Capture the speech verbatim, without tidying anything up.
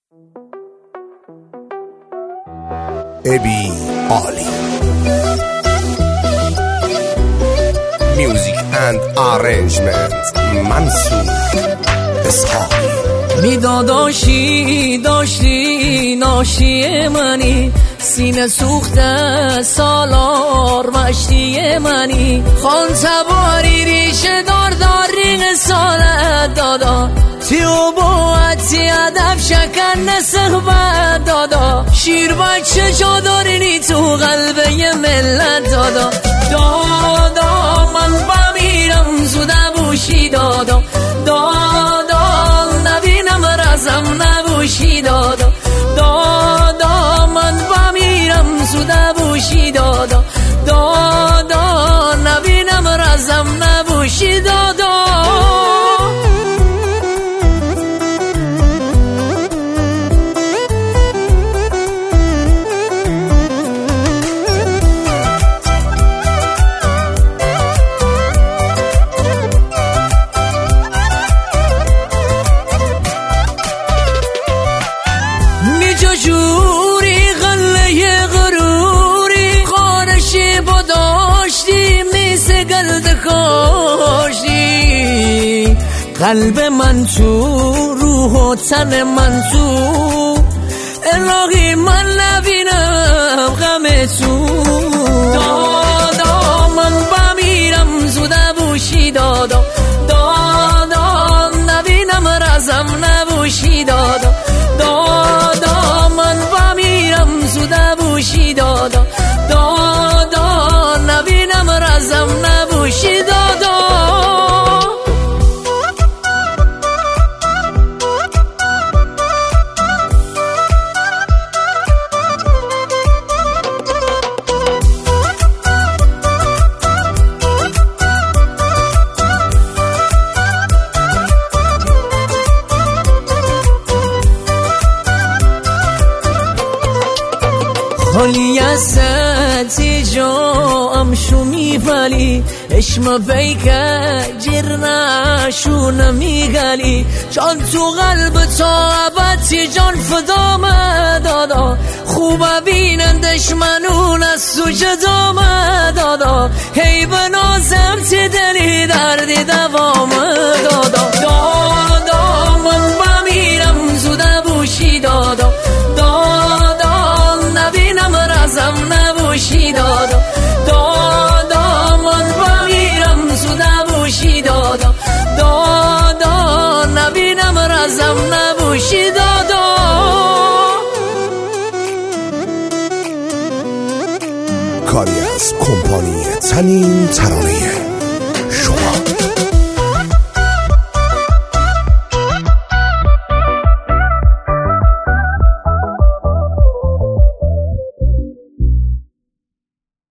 ابی عالی میوزیک اند آرنجمنت منصور اسحاقی. می داداشی داشتی ناشی منی، سینه سوخته سالار مشتی منی، خان تباری ریشه دار دار رینگ سالت دادا، تیو باعتی هدف شکن نسخبت دادا، شیر بچه جا دارینی تو قلبه ی ملت دادا. دادا من بمیرم زوده بوشی دادا، دادا نبینم رزم نبوشی دادا، دادا من بمیرم زوده بوشی دادا، دادا نبینم رزم نبوشی دادا. جوری غله غروری خارشی با داشتی میز گلد کاشتی، قلب من تو روح و تن من تو، الهی من نبینم غم تو. دادا من بمیرم زوده بوشی دادا، دادا نبینم رزم نبوشی دادا، دادا من بمیرم زوده بوشی دادا، دادا نبینم رزم نبوشی دادا. حالی ازتی جا امشو میپلی، اشم بیکه جیر نشو نمیگلی، جان تو قلب تا ابدی جان فدام دادا، خوب بینندش منون از تو جدام دادا، هی بنازم تی دلی دردی دوام دادا. دادا من بمیرم زوده بوشی دادا، دادا نبینم رزم نبوشی دادا، دادا من بمیرم زوده بوشی دادا، دادا نبینم رزم نبوشی دادا. کاری از کمپانی تنین ترانه